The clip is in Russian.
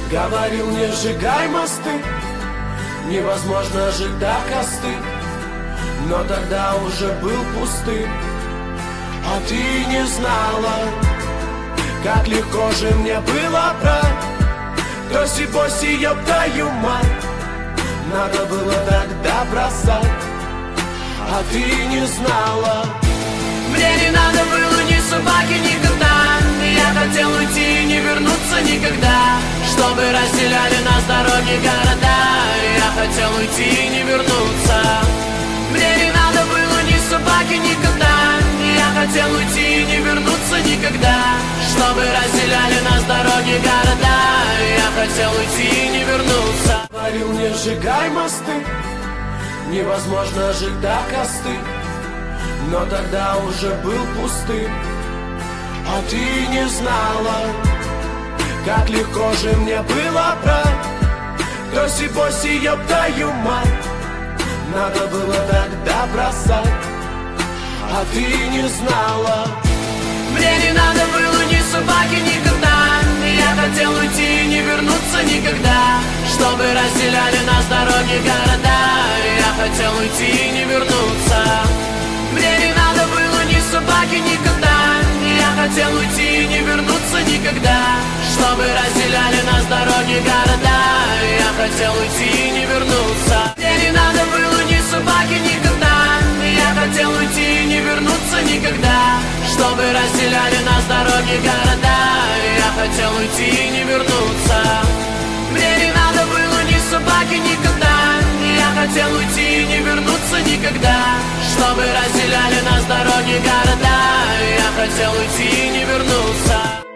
Говорил, не сжигай мосты, невозможно жить так остыть. Но тогда уже был пустым, а ты не знала, как легко же мне было брать тоси-боси, ёб твою мать. Надо было тогда бросать, а ты не знала. Мне не надо было ни собаки, ни кота. Я хотел уйти и не вернуться никогда, чтобы разделяли нас дороги, города. Я хотел уйти и не вернуться. Мне не надо было ни собаки, ни кота. Я хотел уйти и не вернуться никогда, чтобы разделяли нас дороги, города. Я хотел уйти и не вернуться. Говорил, не сжигай мосты, невозможно жить так остыть. Но тогда уже был пустым, а ты не знала, как легко же мне было брать тоси-боси, ёб твою мать. Надо было тогда бросать, а ты не знала. Мне не надо было ни собаки, ни кота. Я хотел уйти и не вернуться никогда, чтобы разделяли нас дороги, города. Я хотел уйти и не вернуться. Мне не надо было ни собаки, ни кота. Я хотел уйти и не вернуться никогда, чтобы разделяли нас дороги, города. Я хотел уйти и не вернуться. Мне не надо было ни собаки, ни кота. Я хотел уйти и не вернуться никогда, чтобы разделяли нас дороги, города. Я хотел уйти и не вернуться. Мне не надо было ни собаки, ни кота. Я хотел уйти и не вернуться никогда, чтобы разделяли нас дороги, города. Я хотел уйти и не вернуться.